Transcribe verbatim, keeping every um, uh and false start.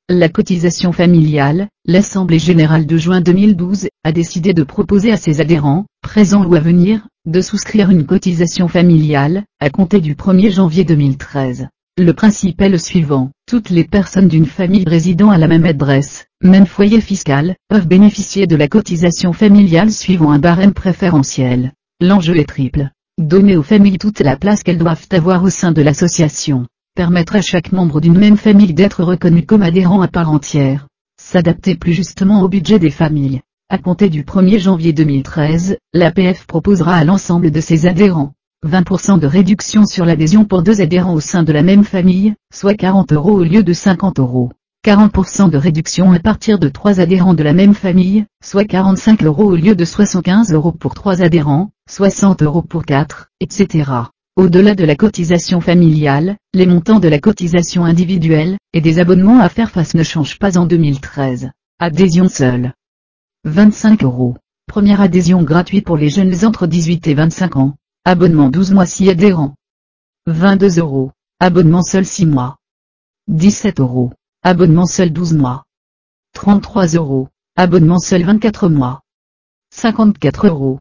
La cotisation familiale, l'Assemblée générale de juin deux mille douze, a décidé de proposer à ses adhérents, présents ou à venir, de souscrire une cotisation familiale, à compter du premier janvier deux mille treize. Le principe est le suivant: toutes les personnes d'une famille résidant à la même adresse, même foyer fiscal, peuvent bénéficier de la cotisation familiale suivant un barème préférentiel. L'enjeu est triple. Donner aux familles toute la place qu'elles doivent avoir au sein de l'association. Permettre à chaque membre d'une même famille d'être reconnu comme adhérent à part entière. S'adapter plus justement au budget des familles. À compter du premier janvier deux mille treize, l'A P F proposera à l'ensemble de ses adhérents vingt pour cent de réduction sur l'adhésion pour deux adhérents au sein de la même famille, soit quarante euros au lieu de cinquante euros. quarante pour cent de réduction à partir de trois adhérents de la même famille, soit quarante-cinq euros au lieu de soixante-quinze euros pour trois adhérents, soixante euros pour quatre, et cetera. Au-delà de la cotisation familiale, les montants de la cotisation individuelle, et des abonnements à faire face ne changent pas en deux mille treize. Adhésion seule. vingt-cinq euros. Première adhésion gratuite pour les jeunes entre dix-huit et vingt-cinq ans. Abonnement douze mois six adhérents. vingt-deux euros. Abonnement seul six mois. dix-sept euros. Abonnement seul douze mois. trente-trois euros. Abonnement seul vingt-quatre mois. cinquante-quatre euros.